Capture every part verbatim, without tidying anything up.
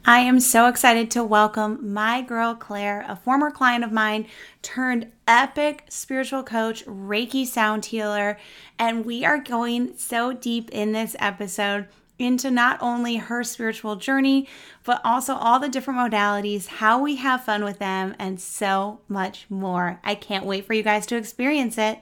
I am so excited to welcome my girl Claire, a former client of mine turned epic spiritual coach, Reiki sound healer. And we are going so deep in this episode into not only her spiritual journey, but also all the different modalities, how we have fun with them, and so much more. I can't wait for you guys to experience it.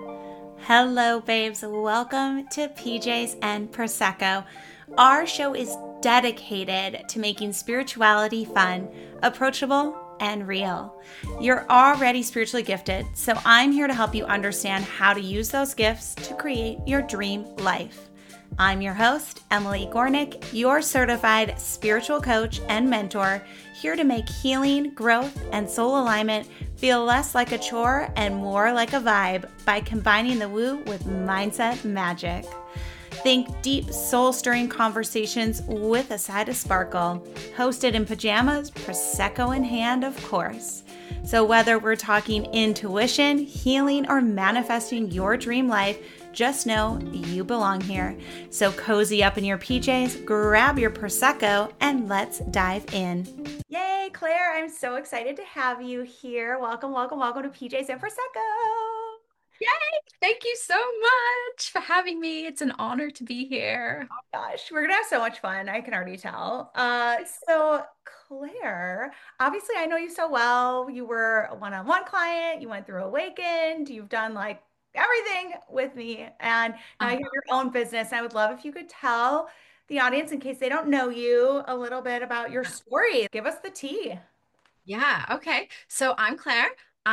Hello, babes. Welcome to P Js and Prosecco. Our show is dedicated to making spirituality fun, approachable, and real. You're already spiritually gifted, so I'm here to help you understand how to use those gifts to create your dream life. I'm your host, Emily Gornick, your certified spiritual coach and mentor, here to make healing, growth, and soul alignment feel less like a chore and more like a vibe by combining the woo with mindset magic. Think deep, soul-stirring conversations with a side of sparkle, hosted in pajamas, Prosecco in hand, of course. So whether we're talking intuition, healing, or manifesting your dream life, just know you belong here. So cozy up in your P Js, grab your Prosecco, and let's dive in. Yay, Claire, I'm so excited to have you here. Welcome, welcome, welcome to P Js and Prosecco. Yay! Thank you so much for having me. It's an honor to be here. Gosh, we're gonna have so much fun. I can already tell. Uh, so Claire, obviously I know you so well. You were a one-on-one client, you went through Awakened, you've done like everything with me, and now you Uh, have your own business. I would love if you could tell the audience, in case they don't know you, a little bit about your story. Give us the tea. yeah, okay. So I'm Claire.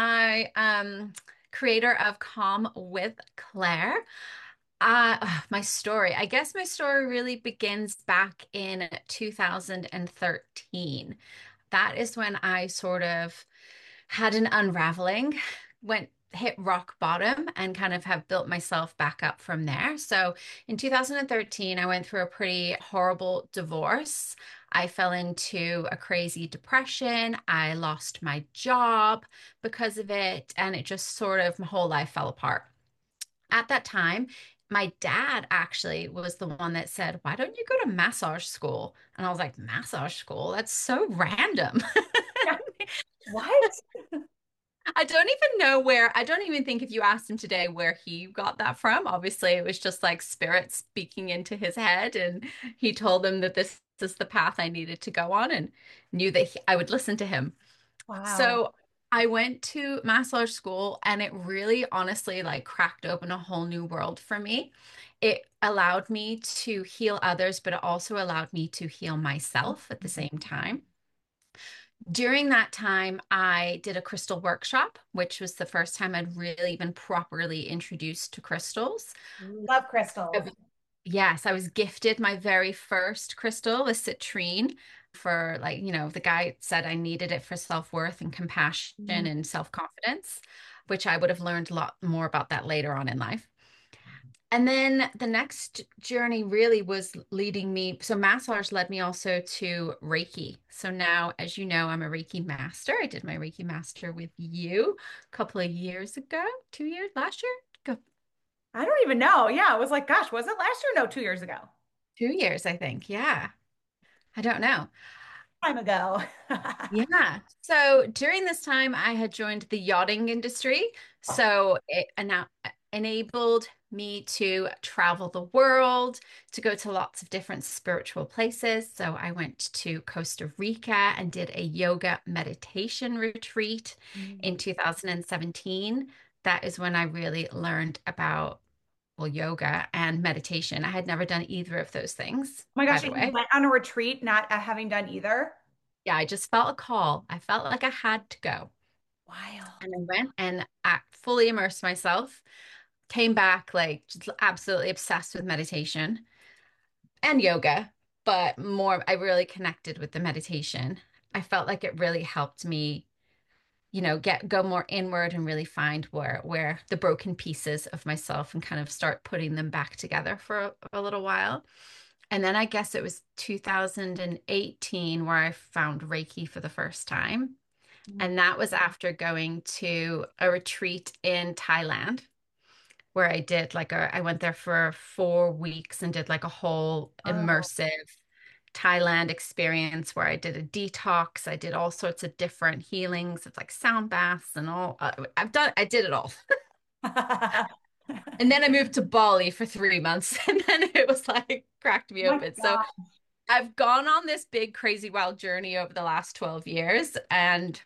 I am creator of Calm with Claire. Uh, ugh, my story. I guess my story really begins back in two thousand thirteen. That is when I sort of had an unraveling, went hit rock bottom and kind of have built myself back up from there. So in two thousand thirteen, I went through a pretty horrible divorce. I fell into a crazy depression. I lost my job because of it, and it just sort of my whole life fell apart. At that time, my dad actually was the one that said, "Why don't you go to massage school?" And I was like, "Massage school? That's so random." Yeah. What? I don't even know where, I don't even think if you asked him today where he got that from. Obviously, it was just like spirit speaking into his head, and he told him that this is the path I needed to go on and knew that he, I would listen to him. Wow. So I went to massage school, and it really honestly like cracked open a whole new world for me. It allowed me to heal others, but it also allowed me to heal myself at the same time. During that time, I did a crystal workshop, which was the first time I'd really been properly introduced to crystals. Love crystals. I- Yes, I was gifted my very first crystal, a citrine, for like, you know, the guy said I needed it for self-worth and compassion and self-confidence, which I would have learned a lot more about that later on in life. And then the next journey really was leading me. So massage led me also to Reiki. So now, as you know, I'm a Reiki master. I did my Reiki master with you a couple of years ago, two years, last year, go I don't even know. Yeah, I was like, gosh, was it last year? No, two years ago. two years, I think. Yeah. I don't know. Time ago. Yeah. So during this time, I had joined the yachting industry. So it ena- enabled me to travel the world, to go to lots of different spiritual places. So I went to Costa Rica and did a yoga meditation retreat in Mm. two thousand seventeen. That is when I really learned about, well, yoga and meditation. I had never done either of those things, Oh my by gosh, the and you way. went on a retreat not uh, having done either? Yeah, I just felt a call. I felt like I had to go. Wild. And I went and I fully immersed myself, came back like just absolutely obsessed with meditation and yoga, but more, I really connected with the meditation. I felt like it really helped me, you know, get go more inward and really find where where the broken pieces of myself and kind of start putting them back together for a, a little while. And then I guess it was two thousand eighteen where I found Reiki for the first time. Mm. And that was after going to a retreat in Thailand where I did like a, I went there for four weeks and did like a whole Oh, immersive Thailand experience where I did a detox. I did all sorts of different healings. It's like sound baths and all. Uh, I've done, I did it all. Oh And then I moved to Bali for three months and then it was like cracked me my open. So God. I've gone on this big, crazy, wild journey over the last twelve years. And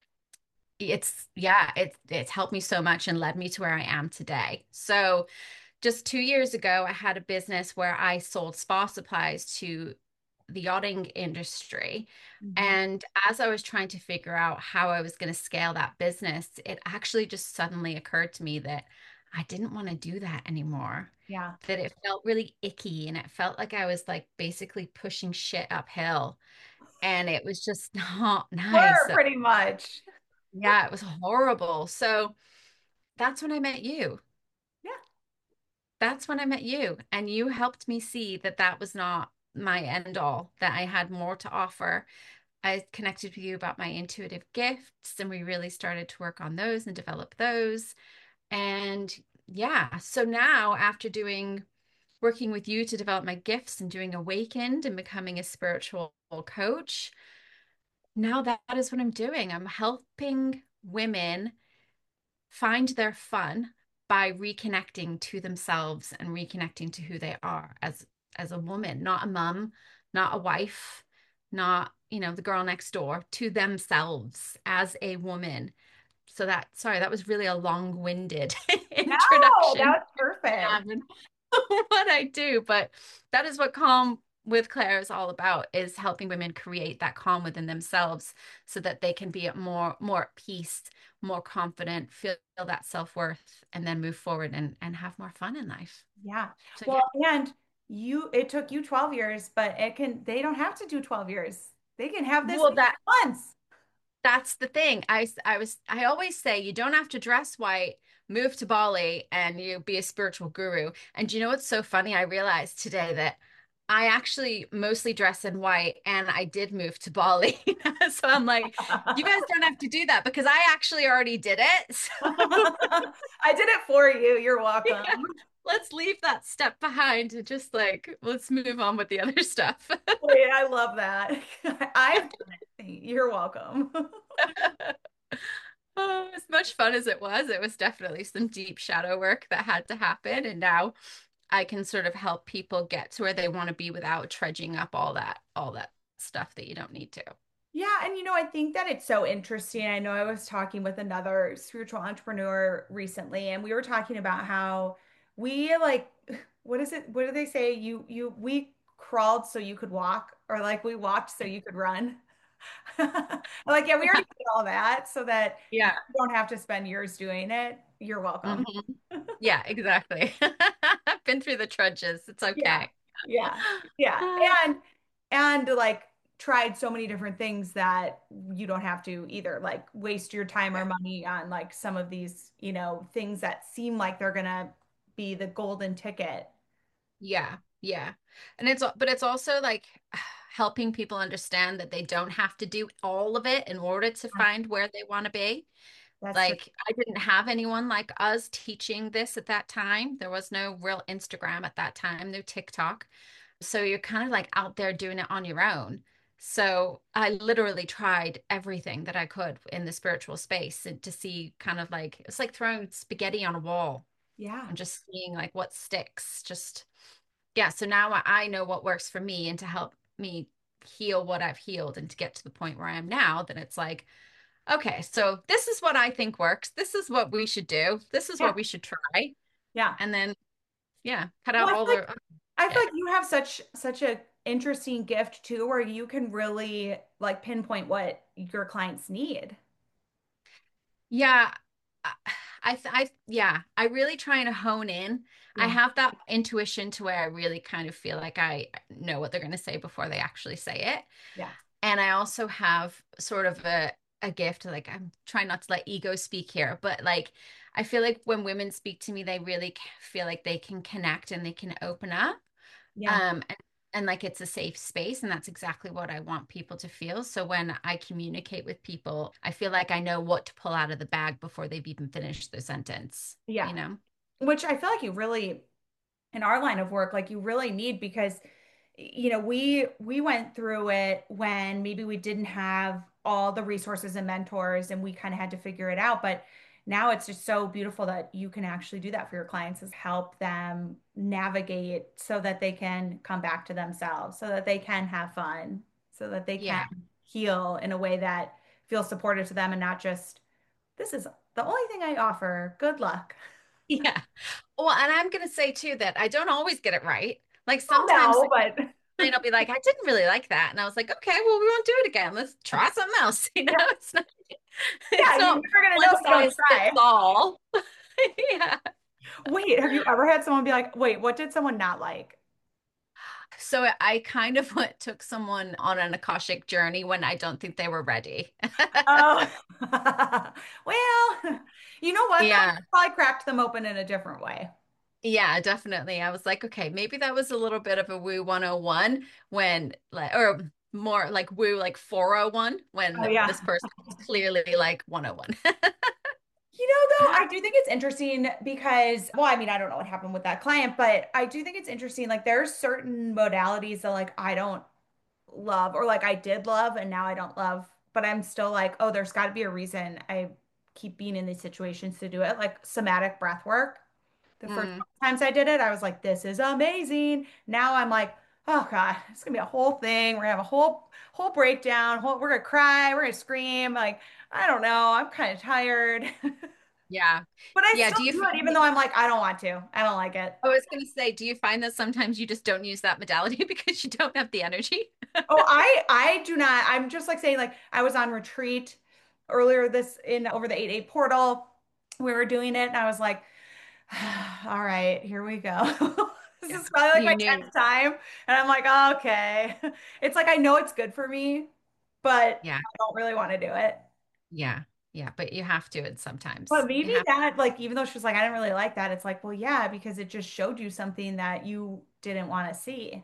it's, yeah, it's, it's helped me so much and led me to where I am today. So just two years ago, I had a business where I sold spa supplies to the yachting industry. Mhm. And as I was trying to figure out how I was going to scale that business, it actually just suddenly occurred to me that I didn't want to do that anymore. Yeah. That it felt really icky and it felt like I was like basically pushing shit uphill. And it was just not nice. Were pretty much. Yeah, it was horrible. So that's when I met you. Yeah. That's when I met you, and you helped me see that that was not my end all, that I had more to offer. I connected with you about my intuitive gifts, and we really started to work on those and develop those. And yeah, so now after doing working with you to develop my gifts and doing Awakened and becoming a spiritual coach, now that is what I'm doing. I'm helping women find their fun by reconnecting to themselves and reconnecting to who they are as as a woman, not a mum, not a wife, not, you know, the girl next door, to themselves as a woman. So that, sorry, that was really a long-winded No, that introduction was perfect. to what I do, but that is what Calm with Claire is all about, is helping women create that calm within themselves so that they can be at more more at peace, more confident, feel that self-worth, and then move forward and and have more fun in life. Yeah. So Well, yeah. and you, it took you twelve years, but it can, they don't have to do twelve years. They can have this Well, in that months. That's the thing. I, I was I always say you don't have to dress white, move to Bali, and you be a spiritual guru. And do you know what's so funny? I realized today that I actually mostly dress in white and I did move to Bali. So I'm like, you guys don't have to do that because I actually already did it. So I did it for you. You're yeah, welcome. let's leave that step behind and just like let's move on with the other stuff. Wait, I love that. I've done it. You're welcome. Oh, as much fun as it was, it was definitely some deep shadow work that had to happen. And now I can sort of help people get to where they want to be without trudging up all that, all that stuff that you don't need to. Yeah, and you know, I think that it's so interesting. I know I was talking with another spiritual entrepreneur recently, and we were talking about how we like, what is it? What do they say? You you we crawled so you could walk, or like we walked so you could run. Like, yeah, we already did all that so that you Yeah. don't have to spend years doing it. You're welcome. Hmm. Yeah, exactly. I've been through the trudges. It's Yeah. okay. Yeah. Yeah. And and like tried so many different things that you don't have to either like waste your time or money on like some of these, you know, things that seem like they're gonna be the golden ticket. Yeah, yeah. And it's but it's also like helping people understand that they don't have to do all of it in order to find where they want to be. That's true. Like I didn't have anyone like us teaching this at that time. There was no real Instagram at that time, no TikTok. So you're kind of like out there doing it on your own. So I literally tried everything that I could in the spiritual space and to see kind of like it's like throwing spaghetti on a wall Yeah. and just seeing like what sticks. Just yeah, so now I I know what works for me and to help me heal what I've healed and to get to the point where I am now, then it's like, okay, so this is what I think works. This is what we should do. This is Yeah. what we should try. Yeah. And then, yeah, cut Well, out I all feel like the other I feel shit. like you have such such a interesting gift too, where you can really like pinpoint what your clients need. Yeah, I, I, I, yeah, I really try to hone in. I Yeah. have that intuition to where I really kind of feel like I know what they're going to say before they actually say it. Yeah. And I also have sort of a, a gift, like I'm trying not to let ego speak here, but like I feel like when women speak to me, they really c- feel like they can connect and they can open up. Yeah. Um, and, and like it's a safe space, and that's exactly what I want people to feel. So when I communicate with people, I feel like I know what to pull out of the bag before they've even finished their sentence, Yeah. you know? Which I feel like you really, in our line of work, like you really need because you know, we we went through it when maybe we didn't have all the resources and mentors and we kind of had to figure it out. But now it's just so beautiful that you can actually do that for your clients is help them navigate so that they can come back to themselves, so that they can have fun, so that they can Yeah. heal in a way that feels supportive to them and not just, this is the only thing I offer. Good luck. Yeah. Well, and I'm going to say too that I don't always get it right. Like Oh sometimes no, but and I'll be like, I didn't really like that. And I was like, okay, well, we won't do it again. Let's try something else. You know, yeah, it's not it's yeah, you're not never gonna know one if you don't size fits try. all. Yeah. Wait, have you ever had someone be like, wait, what did someone not like? So I kind of went, took someone on an Akashic journey when I don't think they were ready. Oh, well, you know what though? Yeah. You probably cracked them open in a different way. Yeah, definitely. I was like, okay, maybe that was a little bit of a woo one oh one when like or more like woo like four oh one Oh when yeah. this person was clearly like one oh one. You know, though, I do think it's interesting because, well, I mean, I don't know what happened with that client, but I do think it's interesting. Like, there's certain modalities that, like, I don't love, or like I did love, and now I don't love, but I'm still like, oh, there's got to be a reason I keep being in these situations to do it. Like, somatic breath work. The first Mm, times I did it, I was like, this is amazing. Now I'm like, oh God, it's gonna be a whole thing. We're gonna have a whole whole breakdown. Whole, we're gonna cry. We're gonna scream. Like, I don't know. I'm kind of tired. yeah. But I Yeah. still Do you do find it, even that, though I'm like, I don't want to. I don't like it. I was going to say, do you find that sometimes you just don't use that modality because you don't have the energy? Oh, I I do not. I'm just like saying, like, I was on retreat earlier this in over the eight eight portal. We were doing it, and I was like, all right, here we go. This Yeah. is probably like You my knew. tenth time. And I'm like, okay. It's like I know it's good for me, but Yeah. I don't really want to do it. Yeah. Yeah. But you have to, and But sometimes you maybe have. that, like, even though she was like, I didn't really like that, it's like, well, yeah, because it just showed you something that you didn't want to see.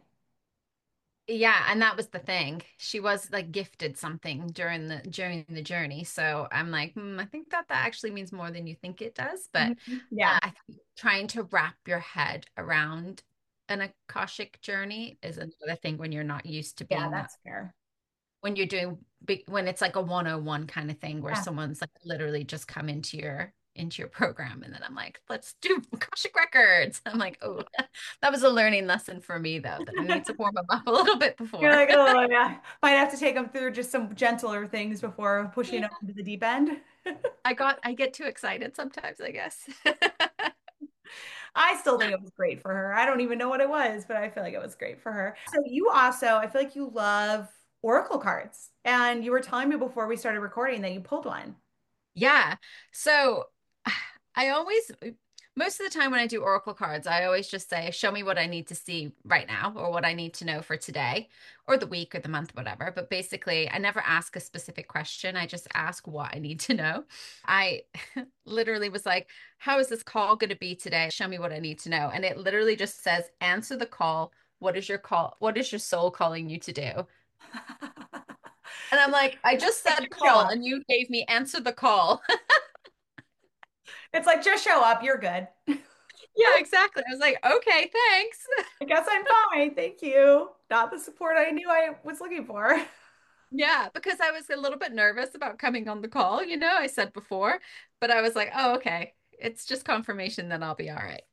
Yeah, and that was the thing. She was like gifted something during the during the journey. So I'm like, hmm, I think that that actually means more than you think it does. But Mhm. uh, Yeah. I think trying to wrap your head around an Akashic journey is another thing when you're not used to Yeah, being that. that's fair. When you're doing big, when it's like a one oh one kind of thing where Yeah. someone's like literally just come into your into your program and then I'm like, let's do Akashic records. I'm like, oh, that was a learning lesson for me though, that I need to warm them up a little bit You're before. like, oh, yeah. Might have to take them through just some gentler things before pushing Yeah. them into the deep end. I got I get too excited sometimes, I guess. I still think it was great for her. I don't even know what it was, but I feel like it was great for her. So you also, I feel like you love Oracle cards. And you were telling me before we started recording that you pulled one. Yeah. So I always, most of the time when I do Oracle cards, I always just say, show me what I need to see right now or what I need to know for today or the week or the month, whatever. But basically, I never ask a specific question. I just ask what I need to know. I literally was like, how is this call going to be today? Show me what I need to know. And it literally just says, answer the call. What is your call? What is your soul calling you to do? And I'm like, I just Like, said just show call up. and you gave me answer the call. It's like, just show up. You're good. Yeah, exactly. I was like, okay, thanks. I guess I'm fine. Thank you. Not the support I knew I was looking for. Yeah, because I was a little bit nervous about coming on the call, you know, I said before, but I was like, oh, okay. It's just confirmation that I'll be all right.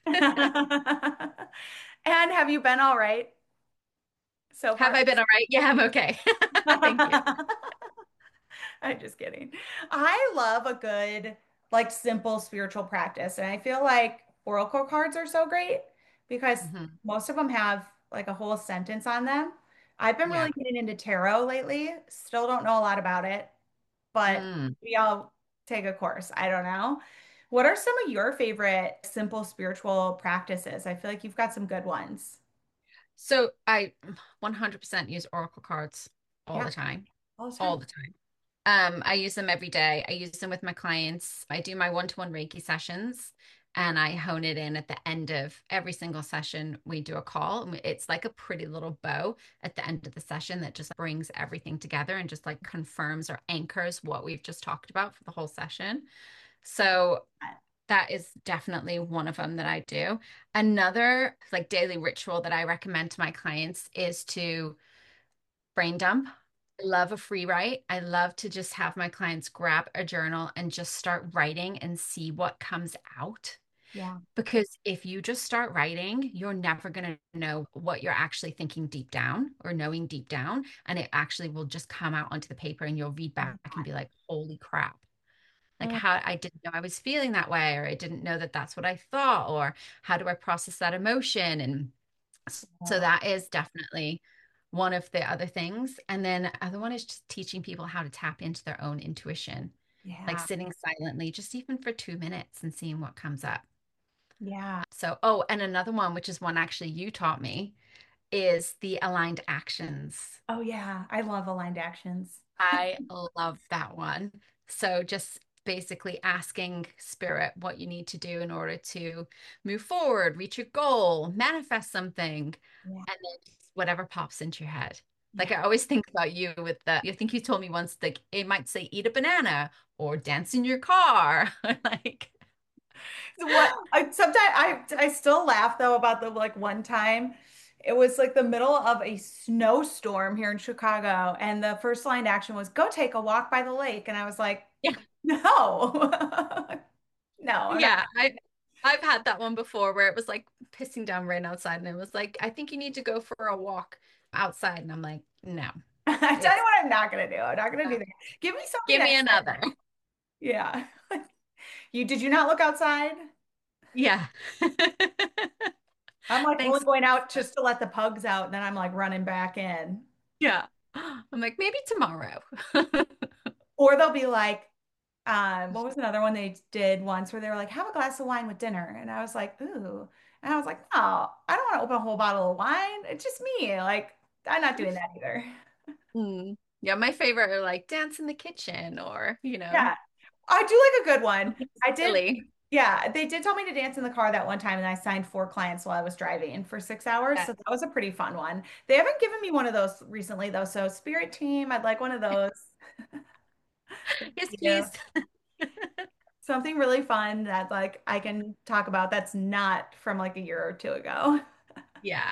And have you been all right so Have far? I been all right? Yeah, I'm okay. Thank you. I'm just kidding. I love a good, like, simple spiritual practice. And I feel like oracle cards are so great because Hmm. most of them have like a whole sentence on them. I've been Yeah. really getting into tarot lately. Still don't know a lot about it, but Mm. maybe I'll take a course. I don't know. What are some of your favorite simple spiritual practices? I feel like you've got some good ones. So I one hundred percent use Oracle cards all Yeah, the time, all the all time. the time. Um, I use them every day. I use them with my clients. I do my one-to-one Reiki sessions and I hone it in at the end of every single session. We do a call. and It's like a pretty little bow at the end of the session that just brings everything together and just like confirms or anchors what we've just talked about for the whole session. So That is definitely one of them that I do. Another like daily ritual that I recommend to my clients is to brain dump. I love a free write. I love to just have my clients grab a journal and just start writing and see what comes out. Yeah. Because if you just start writing, you're never going to know what you're actually thinking deep down or knowing deep down. And it actually will just come out onto the paper and you'll read back and be like, holy crap. Like Uh, how I didn't know I was feeling that way, or I didn't know that that's what I thought, or how do I process that emotion? And so that is definitely one of the other things. And then the other one is just teaching people how to tap into their own intuition, like yeah. sitting silently, just even for two minutes and seeing what comes up. Yeah. So, oh, and another one, which is one actually you taught me, is the aligned actions. Oh yeah. I love aligned actions. I love that one. So just basically asking spirit what you need to do in order to move forward, reach your goal, manifest something, Yeah. and then just whatever pops into your head. Like Yeah. I always think about you with the, I think you told me once, like it might say eat a banana or dance in your car. Like, So what I sometimes I I still laugh though about the like one time it was like the middle of a snowstorm here in Chicago and the first line action was go take a walk by the lake and I was like yeah, no. No, I'm not. yeah. I I've had that one before where it was like pissing down rain outside and it was like, I think you need to go for a walk outside. And I'm like, no, I tell you it's what I'm not gonna do. I'm not gonna do that. Give me something give me next time. another. Yeah. You did you not look outside? Yeah. I'm like only Thanks. going out just to let the pugs out, and then I'm like running back in. Yeah. I'm like, maybe tomorrow. Or they'll be like, um, what was another one they did once where they were like, have a glass of wine with dinner. And I was like, ooh. And I was like, no, I don't want to open a whole bottle of wine. It's just me. Like, I'm not doing that either. Mm. Yeah, my favorite are like dance in the kitchen or, you know, Yeah. I do like a good one. something I did, silly. yeah, they did tell me to dance in the car that one time, and I signed four clients while I was driving for six hours. Yeah. So that was a pretty fun one. They haven't given me one of those recently, though. So Spirit Team, I'd like one of those. Thank Yes, you. please. Something really fun that like I can talk about that's not from like a year or two ago. Yeah.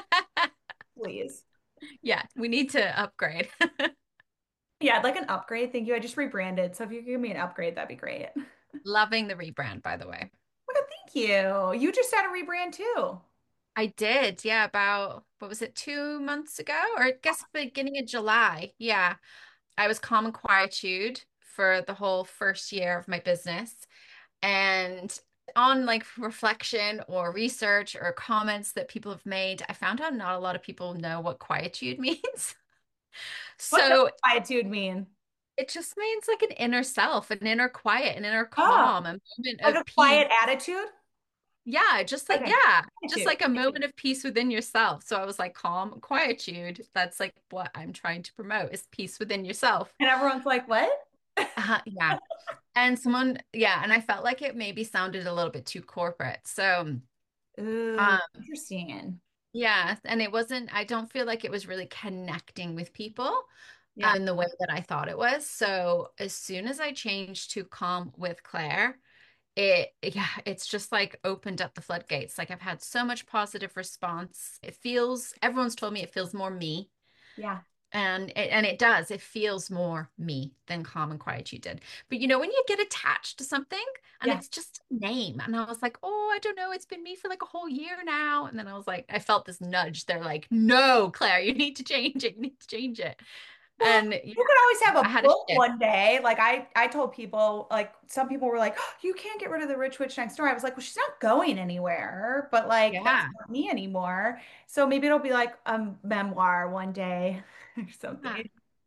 Please. Yeah, we need to upgrade. Yeah, I'd like an upgrade. Thank you. I just rebranded. So if you could give me an upgrade, that'd be great. Loving the rebrand, by the way. Well, thank you. You just had a rebrand too. I did. Yeah, about what was it, two months ago? Or I guess beginning of July. Yeah. I was Calm and Quietude for the whole first year of my business. And on like reflection or research or comments that people have made, I found out not a lot of people know what quietude means. What does So quietude mean? it just means like an inner self, an inner quiet, an inner Oh, calm, a moment like a of peace. quiet attitude? Yeah, just like, Okay. yeah, just Quietude. like a moment of peace within yourself. So I was like, calm, quietude. That's like what I'm trying to promote is peace within yourself. And everyone's like, what? Uh, yeah. And someone, yeah, and I felt like it maybe sounded a little bit too corporate. So, Ooh, um, interesting. yeah, and it wasn't, I don't feel like it was really connecting with people Yeah. um, in the way that I thought it was. So, as soon as I changed to Calm with Claire, it, yeah, it's just like opened up the floodgates. Like I've had so much positive response. It feels, everyone's told me it feels more me. Yeah. And it, and it does. It feels more me than Calm and Quietude did. But you know, when you get attached to something and Yeah. it's just a name, and I was like, oh, I don't know, it's been me for like a whole year now. And then I was like, I felt this nudge. They're like, no, Claire, you need to change it. You need to change it. Well, And yeah, you could always have I a had a book shift. one day. Like I, I told people, like some people were like, oh, "You can't get rid of the Rich Witch Next Door." I was like, "Well, she's not going anywhere, but like that's Yeah. not me anymore." So maybe it'll be like a memoir one day or Yeah. something.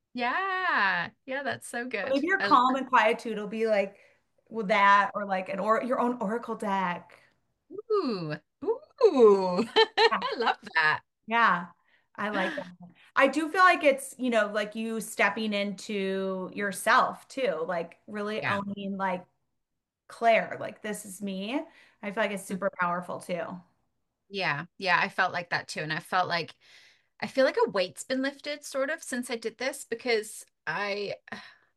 Yeah. Yeah, that's so Or good. maybe your I love calm and quietude will be like with that, or like an or your own oracle deck. Ooh. Ooh. Yeah, I love that. yeah, I like that. I do feel like it's, you know, like you stepping into yourself too, like really Yeah. owning like Claire, like this is me. I feel like it's super powerful too. Yeah. Yeah, I felt like that too. And I felt like I feel like a weight's been lifted sort of since I did this because I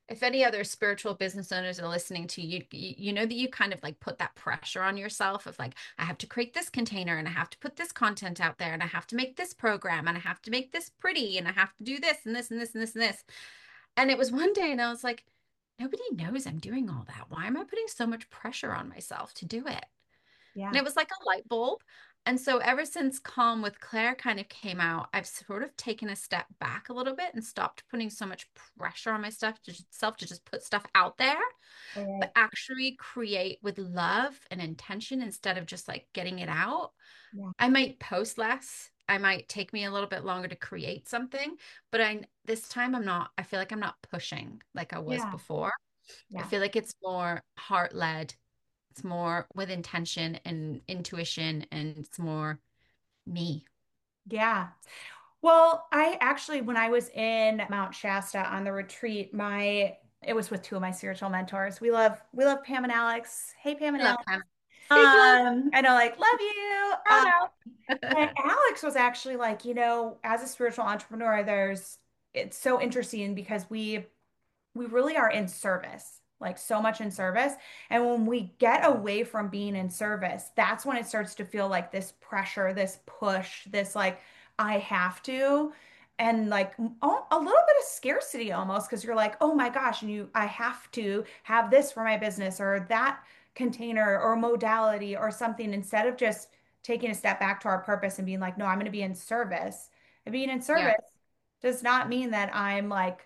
if any other spiritual business owners are listening to you, you, you know that you kind of like put that pressure on yourself of like, I have to create this container and I have to put this content out there and I have to make this program and I have to make this pretty and I have to do this and this and this and this and this. And it was one day and I was like, nobody knows I'm doing all that. Why am I putting so much pressure on myself to do it? And Yeah. it was like a light bulb. And so ever since Calm with Claire kind of came out, I've sort of taken a step back a little bit and stopped putting so much pressure on myself to just, self to just put stuff out there, Right. but actually create with love and intention instead of just like getting it out. Yeah. I might post less. I might take me a little bit longer to create something, but I this time I'm not, I feel like I'm not pushing like I was Yeah. before. I Yeah. feel like it's more heart led, it's more with intention and intuition, and it's more me. Yeah. Well, I actually, when I was in Mount Shasta on the retreat, my it was with two of my spiritual mentors. We love we love Pam and Alex. Hey, Pam I and love Alex. Hannah. Big love. Um, I know, like, love you. Shout Um, out. and Alex was actually like, you know, as a spiritual entrepreneur, there's it's so interesting because we we really are in service, like so much in service. And when we get away from being in service, that's when it starts to feel like this pressure, this push, this like, I have to. And like oh, a little bit of scarcity almost because you're like, oh my gosh, and you, I have to have this for my business or that container or modality or something instead of just taking a step back to our purpose and being like, no, I'm going to be in service. And being in Yeah. service does not mean that I'm like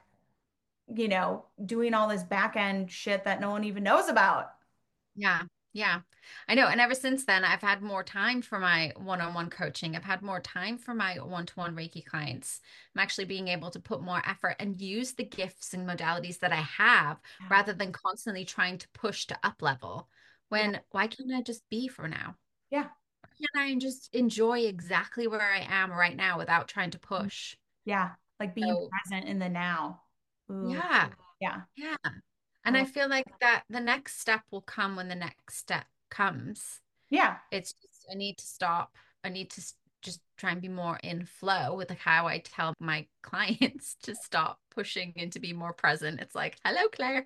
you know, doing all this back end shit that no one even knows about. Yeah. Yeah. I know. And ever since then, I've had more time for my one-on-one coaching. I've had more time for my one-to-one Reiki clients. I'm actually being able to put more effort and use the gifts and modalities that I have Yeah. rather than constantly trying to push to up level. Yeah. When why can't I just be for now? Yeah. Why can't I just enjoy exactly where I am right now without trying to push? Yeah. Like being So, present in the now. Ooh. yeah. Yeah. Yeah. I And I love, feel like that the next step will come when the next step comes. yeah. It's just, I need to stop. I need to s- just try and be more in flow with like how I tell my clients to stop pushing and to be more present. It's like, hello, Claire.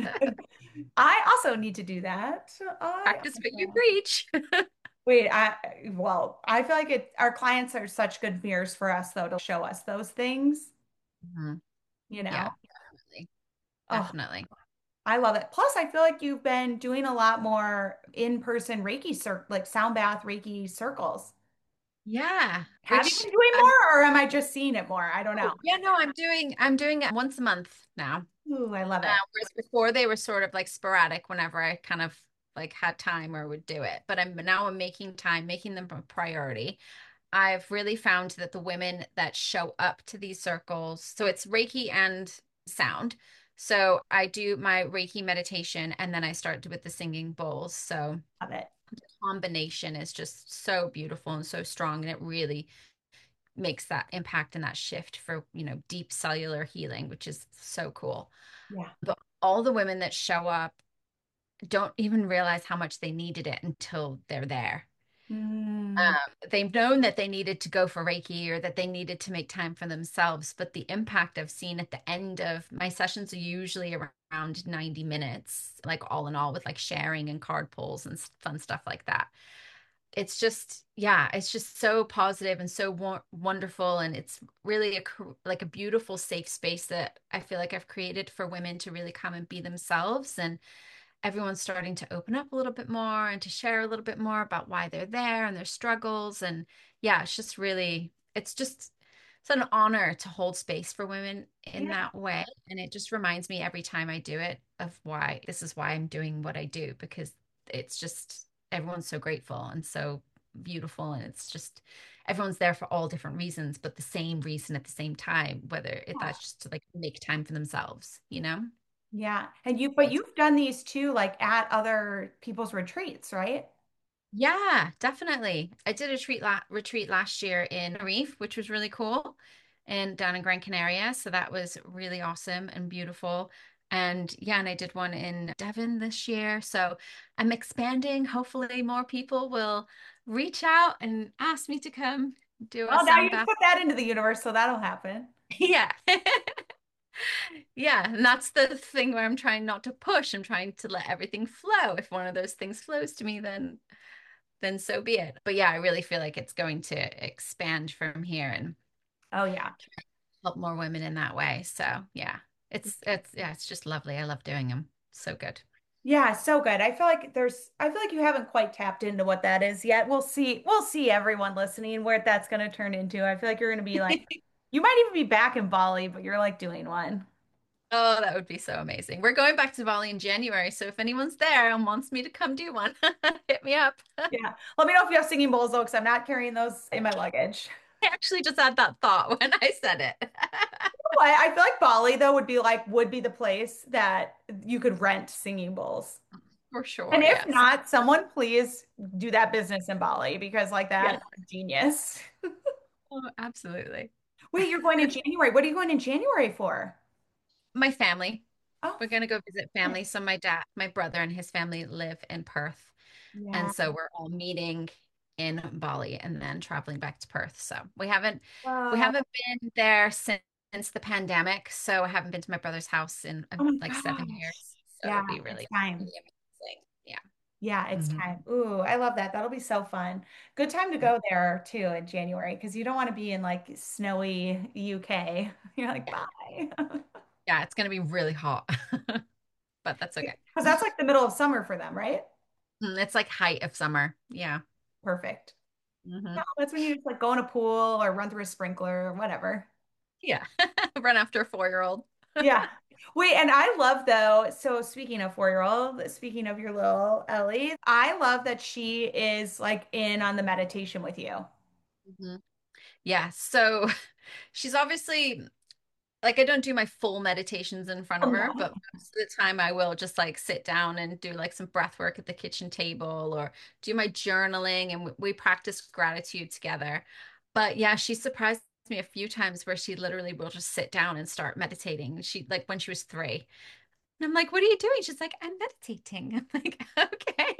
I also need to do that. I Practice what you also, preach. wait, I well, I feel like it our clients are such good mirrors for us though to show us those things, Mhm. you know. Yeah, definitely. Oh, Definitely. I love it. Plus, I feel like you've been doing a lot more in-person Reiki cir like sound bath Reiki circles. Yeah. Have you Which, been doing um, more or am I just seeing it more? I don't know. oh, yeah, no, I'm doing, I'm doing it once a month now. Ooh, I love Uh, it. whereas before they were sort of like sporadic whenever I kind of like had time or would do it. But I'm now I'm making time, making them a priority. I've really found that the women that show up to these circles, so it's Reiki and sound. So I do my Reiki meditation and then I start with the singing bowls. So Love it. the combination is just so beautiful and so strong, and it really makes that impact and that shift for, you know, deep cellular healing, which is so cool. Yeah. But all the women that show up don't even realize how much they needed it until they're there. Mm, Um, they've known that they needed to go for Reiki or that they needed to make time for themselves, but the impact I've seen at the end of my sessions are usually around ninety minutes, like all in all, with like sharing and card pulls and s- fun stuff like that. It's just, yeah, it's just so positive and so wo wonderful, and it's really a cr- like a beautiful safe space that I feel like I've created for women to really come and be themselves. And everyone's starting to open up a little bit more and to share a little bit more about why they're there and their struggles. And yeah, it's just really, it's just, it's an honor to hold space for women in yeah. that way. And it just reminds me every time I do it of why this is why I'm doing what I do, because it's just, everyone's so grateful and so beautiful. And it's just, everyone's there for all different reasons, but the same reason at the same time, whether it, Yeah. that's just to like make time for themselves, you know? Yeah. And you, but you've done these too, like at other people's retreats, right? Yeah, definitely. I did a retreat la retreat last year in Reef, which was really cool, and down in Gran Canaria. So that was really awesome and beautiful. And yeah, and I did one in Devon this year. So I'm expanding. Hopefully, more people will reach out and ask me to come do a Well, now sound you bath. put that into the universe, so that'll happen. Yeah. Yeah, and that's the thing where I'm trying not to push. I'm trying to let everything flow. If one of those things flows to me, then then so be it. But yeah, I really feel like it's going to expand from here and Oh yeah. help more women in that way. So yeah, it's it's yeah, it's just lovely. I love doing them. So good. Yeah, so good. I feel like there's I feel like you haven't quite tapped into what that is yet. We'll see. We'll see everyone listening where that's going to turn into. I feel like you're going to be like you might even be back in Bali, but you're like doing one. Oh, that would be so amazing. We're going back to Bali in January, so if anyone's there and wants me to come do one, hit me up. Yeah. Let me know if you have singing bowls though, because I'm not carrying those in my luggage. I actually just had that thought when I said it. I, I feel like Bali though would be like would be the place that you could rent singing bowls. For And sure, if yes. not, someone please do that business in Bali because like Yes. that is genius. Oh, absolutely. Wait, you're going in January. What are you going in January for? My family. Oh, We're gonna go visit fun. family. So my dad, my brother and his family live in Perth. And Yeah. so we're all meeting in Bali and then traveling back to Perth. So we haven't we Uh, haven't been there since, since the pandemic. So I haven't been to my brother's house in uh, oh my like seven gosh. years. So Yeah, it'll be it's really, really time. amazing. Yeah. Yeah, it's Mhm. time. Ooh, I love that. That'll be so fun. Good time to go there too in January because you don't want to be in like snowy U K. You're like, Yeah. bye. Yeah, it's gonna be really hot, but that's okay. Because that's like the middle of summer for them, right? Mm, It's like height of summer. Yeah. Perfect. No, hmm that's when you just like go in a pool or run through a sprinkler or whatever. Yeah. Run after a four-year-old. Yeah. Wait, and I love though, so speaking of four-year-old, speaking of your little Ellie, I love that she is like in on the meditation with you. Mhm. Yeah. So she's obviously like I don't do my full meditations in front Oh of her, no. but most of the time I will just like sit down and do like some breath work at the kitchen table or do my journaling and we, we practice gratitude together. But yeah, she surprised me a few times where she literally will just sit down and start meditating. She like when she was three. And I'm like, what are you doing? She's like, I'm meditating. I'm like, okay.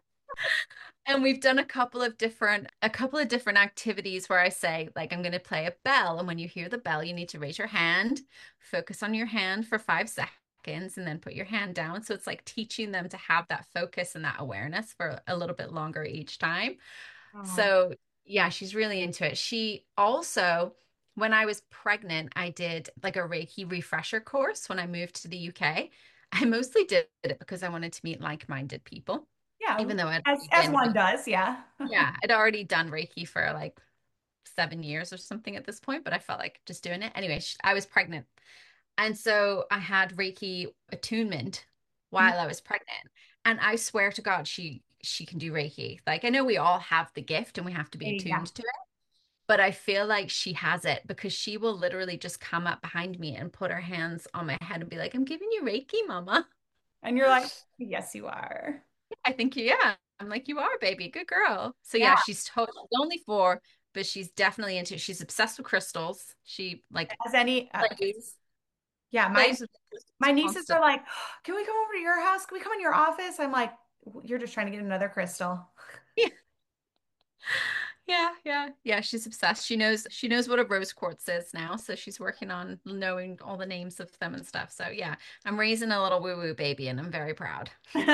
And we've done a couple of different a couple of different activities where I say, like, I'm going to play a bell, and when you hear the bell, you need to raise your hand, focus on your hand for five seconds, and then put your hand down. So it's like teaching them to have that focus and that awareness for a little bit longer each time. Oh, So yeah, she's really into it. She also, when I was pregnant, I did like a Reiki refresher course when I moved to the U K. I mostly did it because I wanted to meet like-minded people, yeah, even though I'd as already as been one does, yeah. yeah, I'd already done Reiki for like seven years or something at this point, but I felt like just doing it. Anyway, sh- I was pregnant. And so I had Reiki attunement Mm, while I was pregnant. And I swear to God, she she can do Reiki. Like I know we all have the gift and we have to be attuned yeah. to it, but I feel like she has it because she will literally just come up behind me and put her hands on my head and be like, I'm giving you Reiki, mama. And you're like, yes, you are. I think you, yeah. I'm like, you are, baby. Good girl. So Yeah, yeah, she's totally only four, but she's definitely into she's obsessed with crystals. She like as any uh, plays yeah, my plays with crystals my nieces are constant. like, can we come over to your house? Can we come in your office? I'm like, you're just trying to get another crystal. Yeah, yeah, yeah. Yeah, she's obsessed. She knows she knows what a rose quartz is now, so she's working on knowing all the names of them and stuff. So yeah, I'm raising a little woo-woo baby and I'm very proud.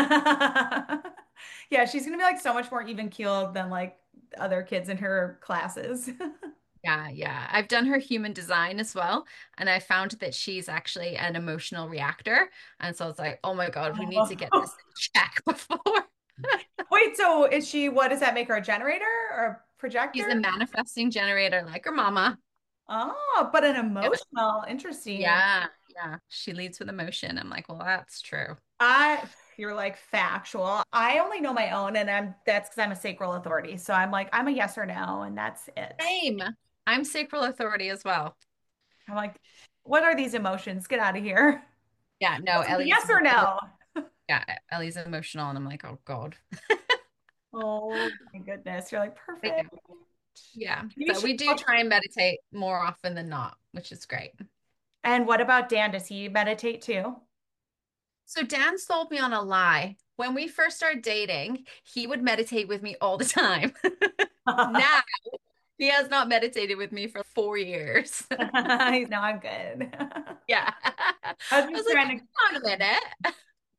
Yeah, she's gonna be like so much more even keeled than like other kids in her classes. Yeah, yeah. I've done her human design as well, and I found that she's actually an emotional reactor. And so it's like, oh my God, we need to get this Oh. in check before. Wait, so is she, what does that make her a generator or a She's projector? a manifesting generator like her mama. Oh, but an Yeah. emotional, interesting. Yeah, yeah. She leads with emotion. I'm like, well, that's true. I, you're like factual. I only know my own, and I'm that's because I'm a sacral authority. So I'm like, I'm a yes or no, and that's it. Same. I'm sacral authority as well. I'm like, what are these emotions? Get out of here. Yeah, no, Yes Ellie's or no? yeah, Ellie's emotional, and I'm like, oh God. Oh my goodness. You're like, But perfect. yeah, yeah. Maybe So she, we do try and meditate more often than not, which is great. and what about Dan? Does he meditate too? So Dan sold me on a lie. When we first started dating, he would meditate with me all the time. Now he has not meditated with me for four years. He's no, I'm good. Yeah. I was I was just like, trying to. hang on a minute.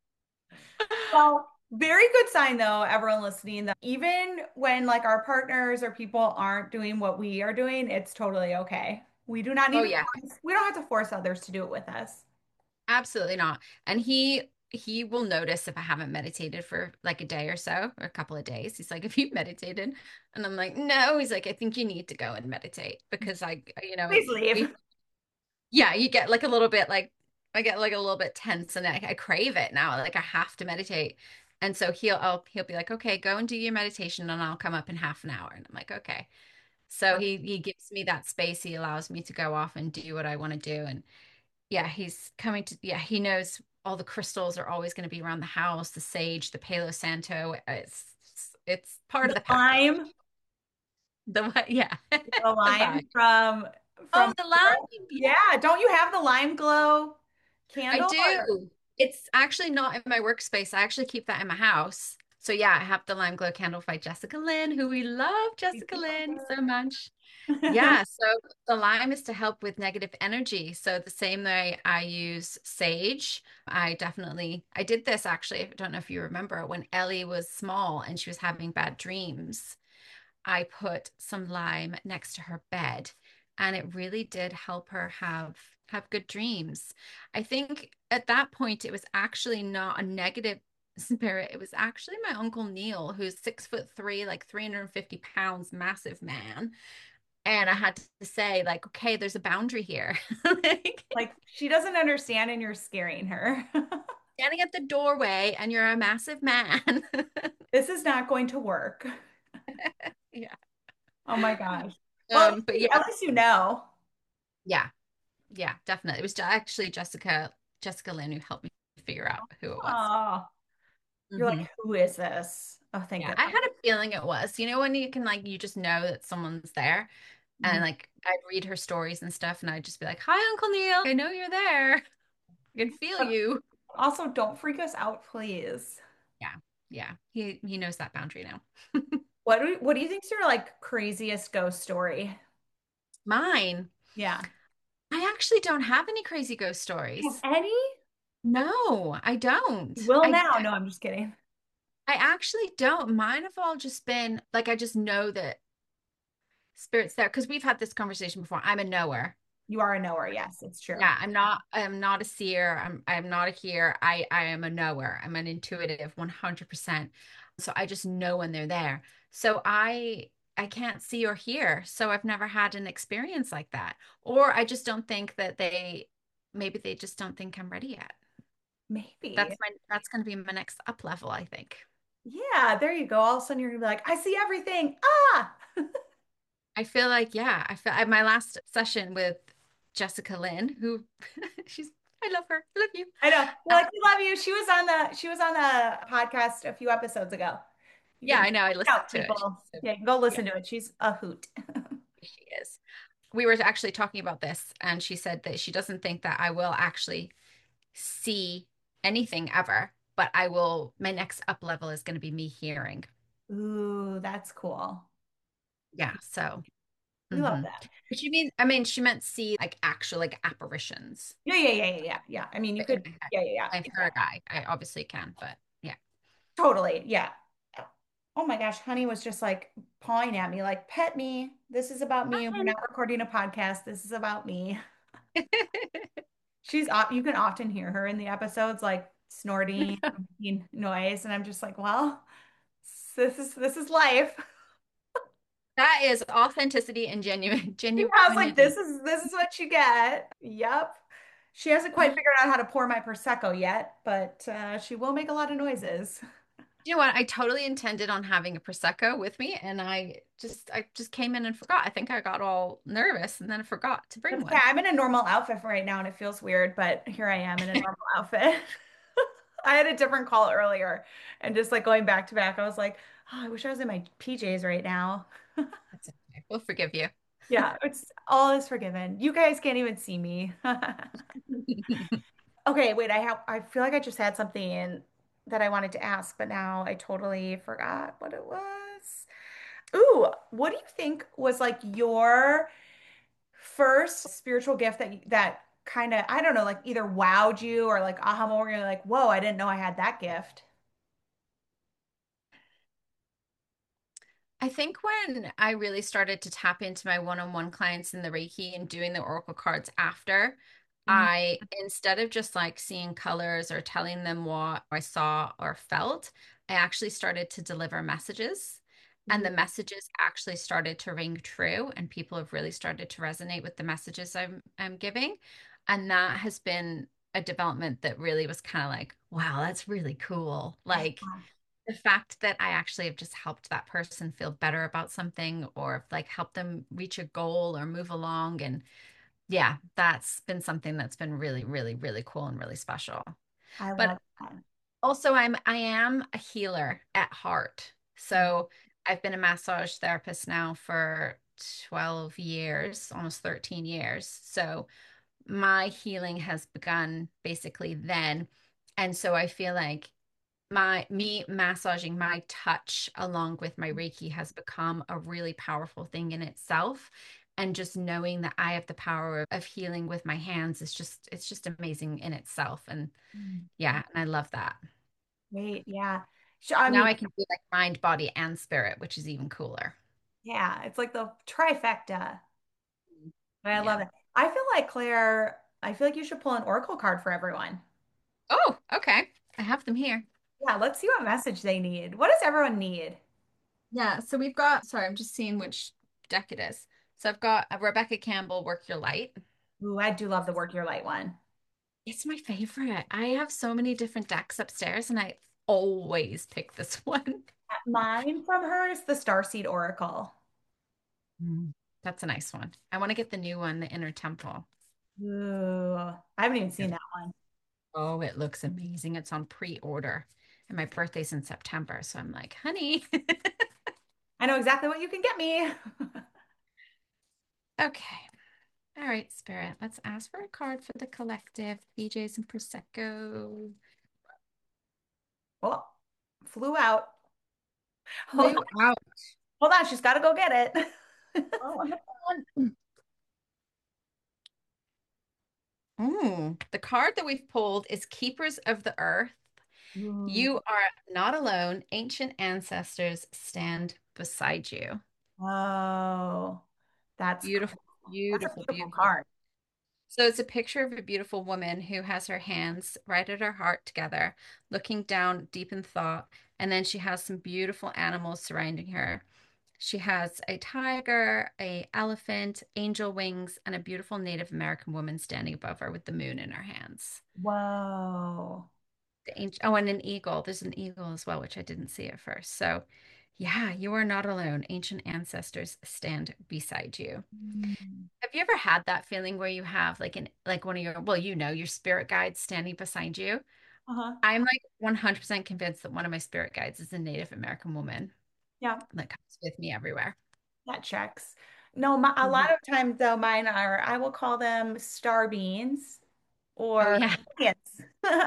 Well, very good sign though, everyone listening, that even when like our partners or people aren't doing what we are doing, it's totally okay. We do not need Oh to yeah, force, we don't have to force others to do it with us. absolutely not. And he he will notice if I haven't meditated for like a day or so, or a couple of days. He's like, "Have you meditated?" And I'm like, "No." He's like, "I think you need to go and meditate because I, you know, Please leave. we yeah, you get like a little bit like I get like a little bit tense and I, I crave it now. Like I have to meditate." And so he'll I'll, he'll be like, "Okay, go and do your meditation and I'll come up in half an hour." And I'm like, "Okay." So he he gives me that space. He allows me to go off and do what I want to do. And yeah, he's coming to yeah, he knows all the crystals are always going to be around the house, the sage, the Palo Santo. It's it's part of The the package. lime, The what? Yeah. the The lime vibe. from Oh, from the lime. yeah, don't you have the lime glow I candle or do. It's actually not in my workspace. I actually keep that in my house. So yeah, I have the Lime Glow candle by Jessica Lynn, who we love we Jessica do love Lynn so her. much. Yeah, so the lime is to help with negative energy. So the same way I use sage, I definitely I did this actually. I don't know if you remember when Ellie was small and she was having bad dreams. I put some lime next to her bed and it really did help her have have good dreams. I think at that point it was actually not a negative spirit. It was actually my Uncle Neil, who's six foot three, like three hundred fifty pounds, massive man. And I had to say, like, okay, there's a boundary here. Like Like she doesn't understand and you're scaring her. standing at the doorway and you're a massive man. This is not going to work. Yeah. Oh my gosh. Well, at Um, but least, yeah, at least you know. yeah. Yeah, definitely. It was actually Jessica Jessica Lynn who helped me figure out who it was. Oh, you're Hmm. like, who is this? Oh, thank Yeah, I goodness. had a feeling it was. You know, when you can like you just know that someone's there, and Mhm. like I'd read her stories and stuff, and I'd just be like, "Hi, Uncle Neil. I know you're there. I can feel But you." also, don't freak us out, please. Yeah, yeah. He he knows that boundary now. What do what do you think's your like craziest ghost story? Mine. Yeah. I actually don't have any crazy ghost Have stories. any? No, I You don't. will I now. No, I'm just kidding. I actually don't. Mine have all just been like I just know that spirits there because we've had this conversation before. I'm a knower. You are a knower. Yes, it's true. Yeah, I'm not I'm not a seer. I'm I'm not a hearer. I I am a knower. I'm an intuitive one hundred percent. So I just know when they're there. So I I can't see or hear. So I've never had an experience like that. Or I just don't think that they maybe they just don't think I'm ready yet. That's Maybe. my that's going to be my next up level, I think. Yeah, there you go. All of a sudden you're gonna be like, I see everything. Ah. I feel like, yeah, I feel I, my last session with Jessica Lynn, who she's, I love her. I love you. I know. We're Uh, like, we love you. She was on the she was on the podcast a few episodes ago. You yeah, can I check know. I it listened out, to it. people. She's so, Yeah, you can go yeah, listen to it. She's a hoot. she is. We were actually talking about this, and she said that she doesn't think that I will actually see anything ever, but I will, my next up level is going to be me hearing. Ooh, that's cool. Yeah. So, We love hmm that. but she mean, I mean, she meant see like actual like apparitions. Yeah, yeah, yeah, yeah, yeah. Yeah. I mean, you But in could, my head, yeah, yeah, yeah, I'm yeah. her guy. I obviously can, but yeah. Totally. Yeah. Oh my gosh, honey was just like pawing at me, like, pet me. This is about me. We're not recording a podcast. This is about me. She's op you can often hear her in the episodes like snorting, making noise, and I'm just like, well, this is this is life. That is authenticity and genuine, Yeah, I was like, this genuinity. is this is what you get. Yep. She hasn't quite figured out how to pour my Prosecco yet, but uh, she will make a lot of noises. You know what? I totally intended on having a Prosecco with me, and I just I just came in and forgot. I think I got all nervous and then I forgot to bring That's okay. one. I'm in a normal outfit for right now, and it feels weird, but here I am in a normal outfit. I had a different call earlier, and just like going back to back, I was like, oh, I wish I was in my P Js right now. That's okay. We'll forgive you. Yeah, it's all is forgiven. You guys can't even see me. Okay, wait, I have I feel like I just had something that I wanted to ask, but now I totally forgot what it was. Ooh, what do you think was like your first spiritual gift that that kind of, I don't know, like either wowed you or like aha moment where you're like, whoa, I didn't know I had that gift? I think when I really started to tap into my one-on-one clients in the Reiki and doing the Oracle cards after, Mhm. I, instead of just like seeing colors or telling them what I saw or felt, I actually started to deliver messages. And the messages actually started to ring true, and people have really started to resonate with the messages I'm I'm giving. And that has been a development that really was kind of like, wow, that's really cool. Yeah. Like, the fact that I actually have just helped that person feel better about something or like help them reach a goal or move along. And yeah, that's been something that's been really, really, really cool and really special. I But love that. also I'm I am a healer at heart. So I've been a massage therapist now for twelve years, almost thirteen years. So my healing has begun basically then. And so I feel like my me massaging my touch along with my Reiki has become a really powerful thing in itself. And just knowing that I have the power of healing with my hands is just it's just amazing in itself. And Mm. yeah, and I love that. Great. Yeah. Sh- I Now mean, I can do like mind, body, and spirit, which is even cooler. yeah, it's like the trifecta. But I love Yeah. it. I feel like Claire, I feel like you should pull an oracle card for everyone. Oh, okay. I have them here. Yeah, let's see what message they need. What does everyone need? Yeah, so we've got, sorry, I'm just seeing which deck it is. So I've got a Rebecca Campbell, Work Your Light. Ooh, I do love the work your light one. It's my favorite. I have so many different decks upstairs, and I always pick this one. Mine from her is the Starseed Oracle. Mm. That's a nice one. I want to get the new one, the Inner Temple. Ooh, I haven't even Yeah. seen that one. Oh, it looks amazing. It's on pre-order. And my birthday's in September. So I'm like, honey. I know exactly what you can get me. Okay. All right, Spirit. Let's ask for a card for the collective, B Js and Prosecco. Oh, flew out. Hold Flew on, out. hold on, she's got to go get it. Oh, on the phone. Mm, the card that we've pulled is Keepers of the Earth. Ooh, You are not alone. Ancient ancestors stand beside you. oh, that's Beautiful, cool. That's a beautiful, beautiful beautiful. card. So it's a picture of a beautiful woman who has her hands right at her heart together, looking down deep in thought. And then she has some beautiful animals surrounding her. She has a tiger, a elephant, angel wings, and a beautiful Native American woman standing above her with the moon in her hands. Whoa. The angel, oh, and an eagle. There's an eagle as well, which I didn't see at first. So, yeah, you are not alone. Ancient ancestors stand beside you. Mm. Have you ever had that feeling where you have like an like one of your, well, you know, your spirit guides standing beside you? Uh-huh. I'm like one hundred percent convinced that one of my spirit guides is a Native American woman Yeah, that comes with me everywhere. that checks. No, my, a Mhm. lot of times though, mine are, I will call them star beans Oh or yeah. aliens.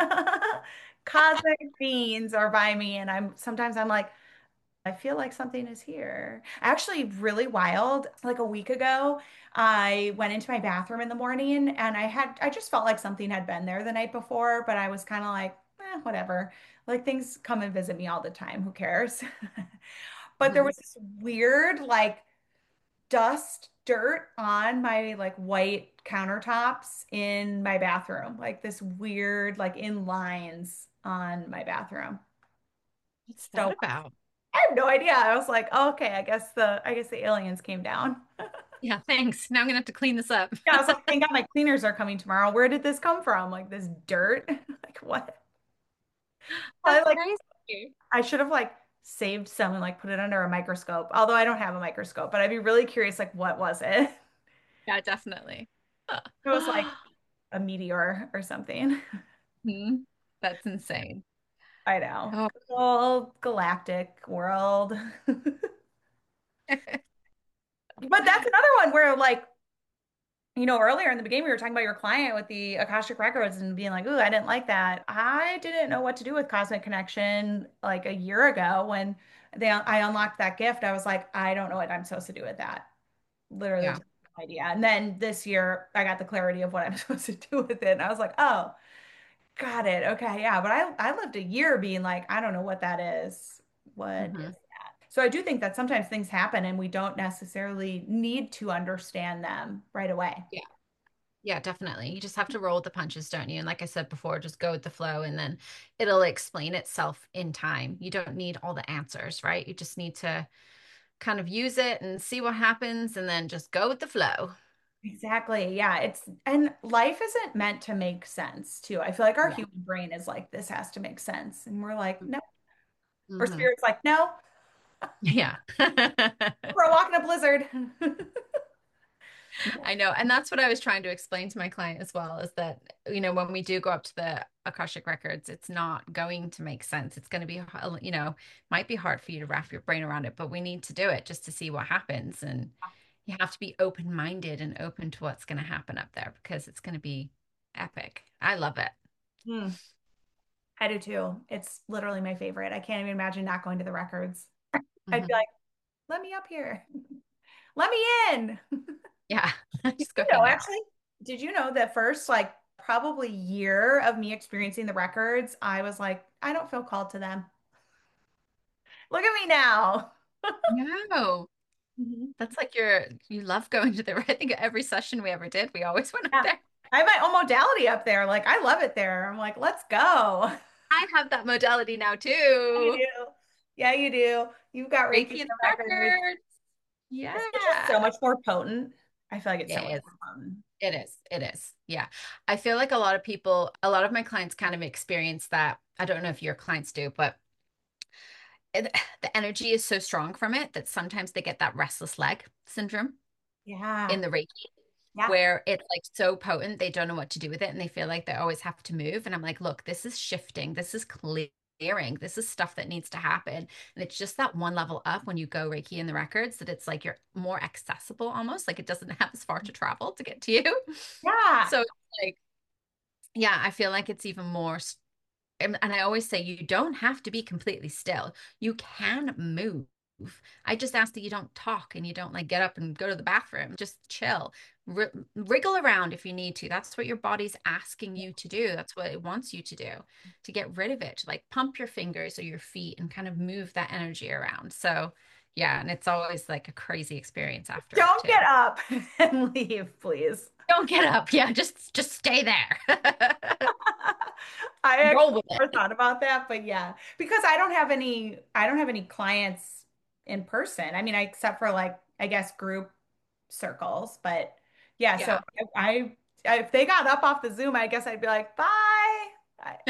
Cosmic beings are by me, and I'm sometimes I'm like, I feel like something is here. Actually, really wild. Like a week ago, I went into my bathroom in the morning and I had, I just felt like something had been there the night before, but I was kind of like, eh, whatever. Like things come and visit me all the time. Who cares? But there Mhm. was this weird, like, dust, dirt on my like white countertops in my bathroom. Like this weird, like in lines on my bathroom. What's that So about? I have no idea. I was like, oh, okay, I guess the I guess the aliens came down. Yeah, thanks. Now I'm gonna have to clean this up. Yeah, I was like, thank God my cleaners are coming tomorrow. Where did this come from? Like this dirt? Like what? I That's like crazy. I should have like saved some and like put it under a microscope. Although I don't have a microscope, but I'd be really curious, like what was it? Yeah, definitely. It was like a meteor or something. Hmm. That's insane. I know. Oh, Whole galactic world. But that's another one where like you know, earlier in the beginning, we were talking about your client with the Akashic Records and being like, ooh, I didn't like that. I didn't know what to do with Cosmic Connection like a year ago when they I unlocked that gift. I was like, I don't know what I'm supposed to do with that. Literally yeah. didn't idea. And then this year I got the clarity of what I'm supposed to do with it. And I was like, oh, got it. Okay, yeah. But I I lived a year being like, I don't know what that is. What Hmm. is that? So I do think that sometimes things happen and we don't necessarily need to understand them right away. Yeah. Yeah, definitely. You just have to roll with the punches, don't you? And like I said before, just go with the flow and then it'll explain itself in time. You don't need all the answers, right? You just need to kind of use it and see what happens and then just go with the flow. Exactly. Yeah, it's and life isn't meant to make sense too. I feel like our Yeah. human brain is like this has to make sense and we're like, no. Or Hmm. spirit's like, no, Yeah. we're a walk in a blizzard. I know. And that's what I was trying to explain to my client as well, is that, you know, when we do go up to the Akashic records, it's not going to make sense. It's going to be, you know, might be hard for you to wrap your brain around it, but we need to do it just to see what happens. And you have to be open-minded and open to what's going to happen up there because it's going to be epic. I love it. Hmm. I do too. It's literally my favorite. I can't even imagine not going to the records. I'd be Hmm. like, let me up here. Let me in. Yeah. Did Just you go know, hang out. actually, did you know that first, like, probably year of me experiencing the records, I was like, I don't feel called to them. Look at me now. No. Mhm. That's like your, you love going to the, I think every session we ever did, we always went up Yeah. there. I have my own modality up there. Like, I love it there. I'm like, let's go. I have that modality now You too. do. Yeah, you do. You've got Reiki Reiki in and the records. records. Yeah. It's just so much more potent. I feel like it's so much It is. more potent. It is. It is. Yeah. I feel like a lot of people, a lot of my clients kind of experience that. I don't know if your clients do, but it, the energy is so strong from it that sometimes they get that restless leg syndrome in Yeah. the Reiki, Yeah. where it's like so potent, they don't know what to do with it and they feel like they always have to move. And I'm like, look, this is shifting, this is clearing, this is stuff that needs to happen. And it's just that one level up when you go Reiki in the records that it's like you're more accessible almost, like it doesn't have as far to travel to get to you. Yeah. So it's like, yeah, I feel like it's even more. And, and I always say you don't have to be completely still. You can move. I just ask that you don't talk and you don't like get up and go to the bathroom. Just chill. R wriggle around if you need to. That's what your body's asking you to do. That's what it wants you to do, to get rid of it, to like pump your fingers or your feet and kind of move that energy around. So, yeah, and it's always like a crazy experience after it Don't too. get up and leave, please. Don't get up. Yeah, just just stay there. I actually Roll with never it. thought about that, but yeah, because I don't have any, I don't have any clients in person. I mean, I, except for like, I guess group circles, but yeah, so Yeah. I, I, if they got up off the Zoom, I guess I'd be like, bye. I,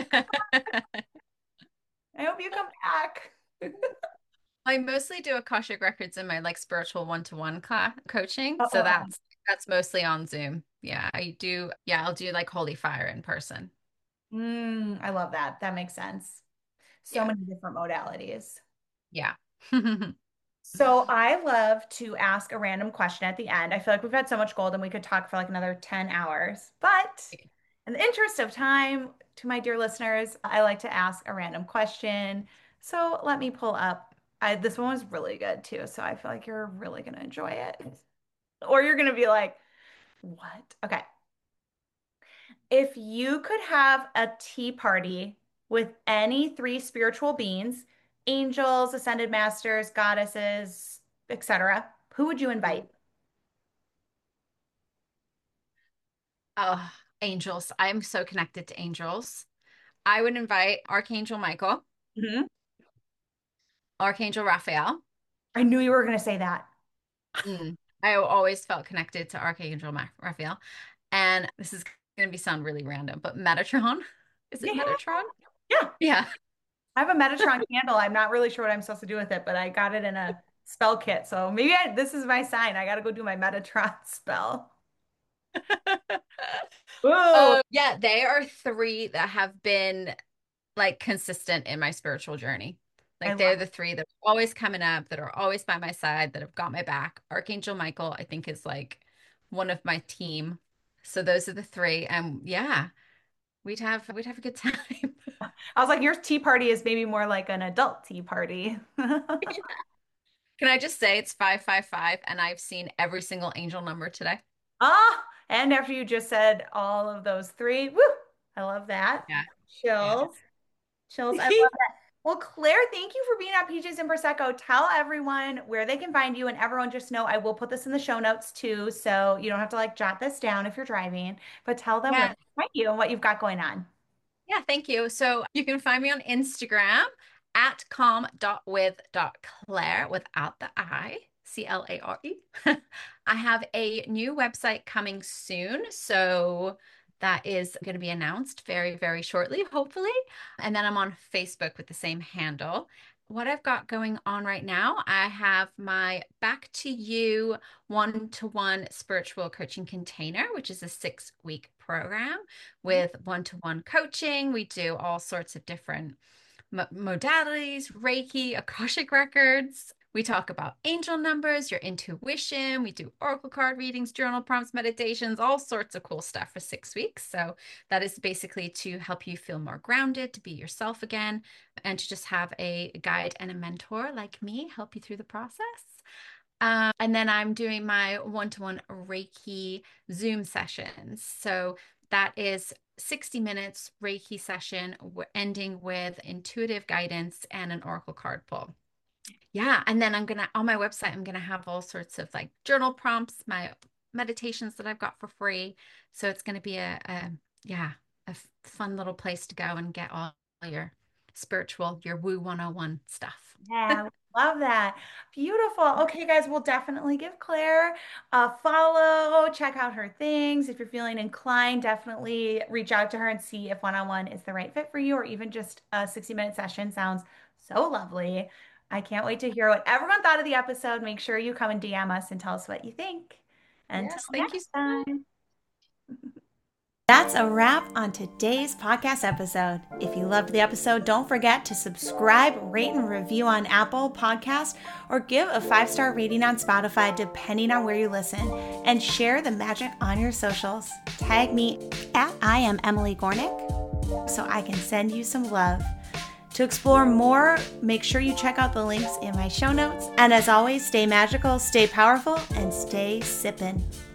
I hope you come back. I mostly do Akashic Records in my like spiritual one-to-one class coaching. So Uh-oh. that's that's mostly on Zoom. Yeah, I do. Yeah, I'll do like Holy Fire in person. Mm, I love that. That makes sense. So Yeah. many different modalities. Yeah. So I love to ask a random question at the end. I feel like we've had so much gold and we could talk for like another ten hours. But in the interest of time, to my dear listeners, I like to ask a random question. So let me pull up. I, this one was really good too. So I feel like you're really going to enjoy it. Or you're going to be like, what? Okay. If you could have a tea party with any three spiritual beings, angels, ascended masters, goddesses, et cetera, who would you Mm. invite? Oh, angels. I'm so connected to angels. I would invite Archangel Michael, Mhm. Archangel Raphael. I knew you were going to say that. Mm. I always felt connected to Archangel Ma Raphael. And this is going to be sound really random, but Metatron. Is it Yeah. Metatron? Yeah. Yeah. I have a Metatron candle. I'm not really sure what I'm supposed to do with it, but I got it in a spell kit. So maybe I, this is my sign. I got to go do my Metatron spell. Ooh, Oh, yeah, they are three that have been like consistent in my spiritual journey. I Like they're love the three that are always coming up, that are always by my side, that have got my back. Archangel Michael, I think, is like one of my team. So those are the three. And yeah, we'd have we'd have a good time. I was like, your tea party is maybe more like an adult tea party. Can I just say it's five five five and I've seen every single angel number today? Ah, and after you just said all of those three, woo, I love that. Yeah. Yeah. Chills, chills. I love that. Well, Claire, thank you for being at P Js and Prosecco. Tell everyone where they can find you, and everyone just know I will put this in the show notes too, so you don't have to like jot this down if you're driving, but tell them where Yeah. to find you and what you've got going on. Yeah, thank you. So you can find me on Instagram at com dot with dot claire without the I, C L A R E. I have a new website coming soon. So that is going to be announced very, very shortly, hopefully. And then I'm on Facebook with the same handle. What I've got going on right now, I have my Back to You one-to-one spiritual coaching container, which is a six-week program with one-to-one coaching. We do all sorts of different mo- modalities, Reiki, Akashic records. We talk about angel numbers, your intuition. We do oracle card readings, journal prompts, meditations, all sorts of cool stuff for six weeks. So that is basically to help you feel more grounded, to be yourself again, and to just have a guide and a mentor like me help you through the process. Um, and then I'm doing my one-to-one Reiki Zoom sessions. So that is sixty minutes Reiki session, ending with intuitive guidance and an oracle card pull. Yeah, and then I'm gonna on my website, I'm gonna have all sorts of like journal prompts, my meditations that I've got for free. So it's gonna be a, a yeah, a fun little place to go and get all your spiritual, your Woo one oh one stuff. Yeah, love that. Beautiful. Okay, guys, we'll definitely give Claire a follow. Check out her things. If you're feeling inclined, definitely reach out to her and see if one-on-one is the right fit for you, or even just a sixty minute session sounds so lovely. I can't wait to hear what everyone thought of the episode. Make sure you come and D M us and tell us what you think. Until Yes, thank you next so much. time. That's a wrap on today's podcast episode. If you loved the episode, don't forget to subscribe, rate, and review on Apple Podcasts, or give a five-star rating on Spotify, depending on where you listen, and share the magic on your socials. Tag me at I am Emily Gornick so I can send you some love. To explore more, make sure you check out the links in my show notes. And as always, stay magical, stay powerful, and stay sippin'.